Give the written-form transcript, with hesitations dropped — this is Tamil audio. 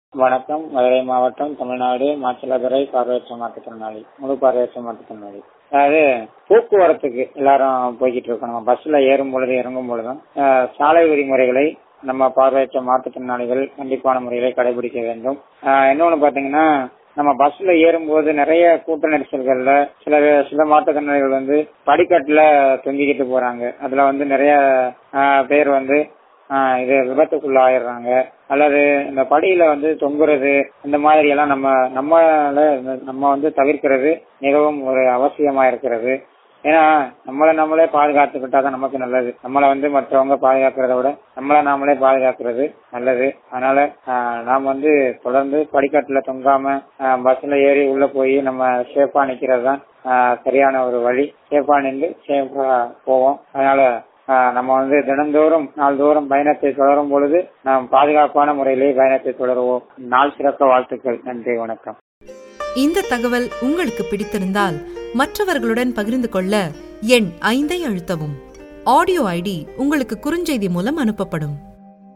வணக்கம். மதுரை மாவட்டம், தமிழ்நாடு. மாச்சலதுறை பார்வையற்ற மாற்றுத்திறனாளி, முழு பார்வையற்ற மாற்றுத்திறனாளி. அதாவது போக்குவரத்துக்கு எல்லாரும் போய்கிட்டு இருக்கோம். நம்ம பஸ்ல ஏறும் பொழுது இறங்கும் பொழுதும் சாலை விதிமுறைகளை நம்ம பார்வையற்ற மாற்றுத்திறனாளிகள் கண்டிப்பான முறைகளை கடைபிடிக்க வேண்டும். இன்னொன்னு பாத்தீங்கன்னா, நம்ம பஸ்ல ஏறும்போது நிறைய கூட்ட நெரிசல்கள்ல சில மாற்றுத்திறனாளிகள் படிக்கட்டுல தொங்கிக்கிட்டு போறாங்க. அதுல நிறைய பேர் இது விபத்துக்குள்ள ஆயிடுறாங்க. அல்லது இந்த படியில தொங்குறது, இந்த மாதிரி எல்லாம் நம்ம தவிர்க்கிறது மிகவும் ஒரு அவசியமா இருக்கிறது. ஏன்னா நம்மளே பாதுகாத்துக்கிட்டாதான் நமக்கு நல்லது. நம்மளை மற்றவங்க பாதுகாக்கிறத விட நம்மளை நாமளே பாதுகாக்கிறது நல்லது. அதனால நாம் தொடர்ந்து படிக்கட்டுல தொங்காம பஸ்ல ஏறி உள்ள போய் நம்ம சேஃபா நிக்கிறது தான் சரியான ஒரு வழி. சேஃபா நின்று சேஃபா போவோம். அதனால நம்ம தினந்தோறும் நாள்தோறும் பயணத்தை தொடரும் பொழுது நாம் பாதுகாப்பான முறையிலே பயணத்தை தொடருவோம். நாள் சிறக்க வாழ்த்துக்கள். நன்றி, வணக்கம். இந்த தகவல் உங்களுக்கு பிடித்திருந்தால் மற்றவர்களுடன் பகிர்ந்து கொள்ள எண் 5 அழுத்தவும். ஆடியோ ஐடி உங்களுக்கு குறுஞ்செய்தி மூலம் அனுப்பப்படும்.